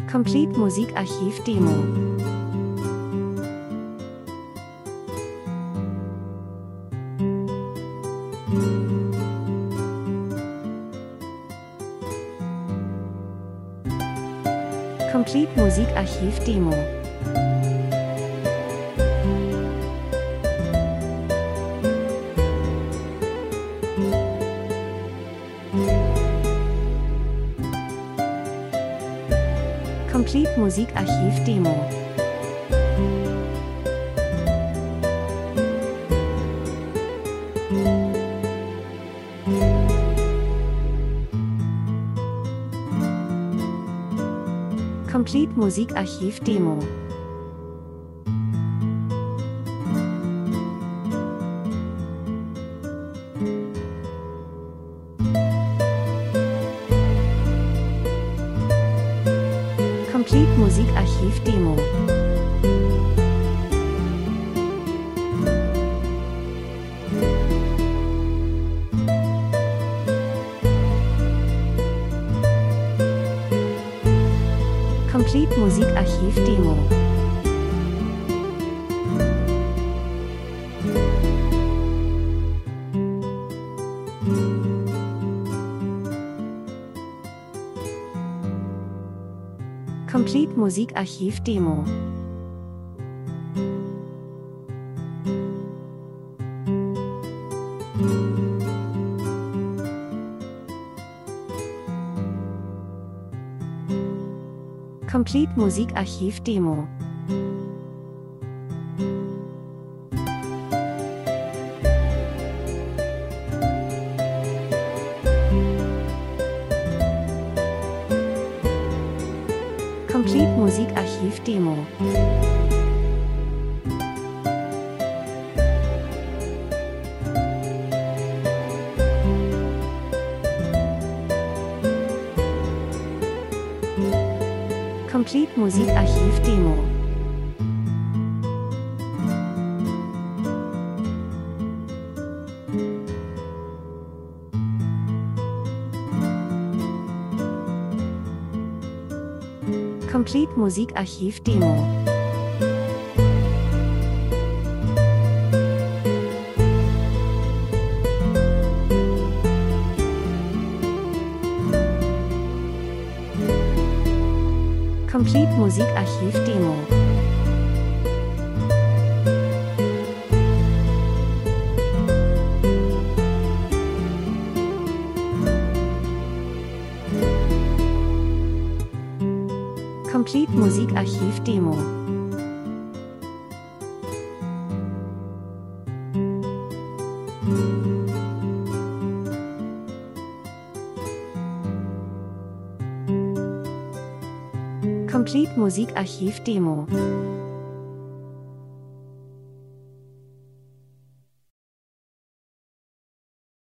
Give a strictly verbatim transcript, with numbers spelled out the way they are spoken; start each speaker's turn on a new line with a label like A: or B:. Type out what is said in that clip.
A: Complete Musikarchiv Demo. Complete Musikarchiv Demo. Complete Musikarchiv Demo. Complete Musikarchiv Demo. Complete Musikarchiv Demo. Complete Musikarchiv Demo. Complete Musikarchiv Demo. Complete Musikarchiv Demo. Complete Musikarchiv Demo. Complete Musikarchiv Demo. Complete Musikarchiv Demo. Complete Musikarchiv Demo. Complete Musikarchiv Demo. Complete Musikarchiv Demo.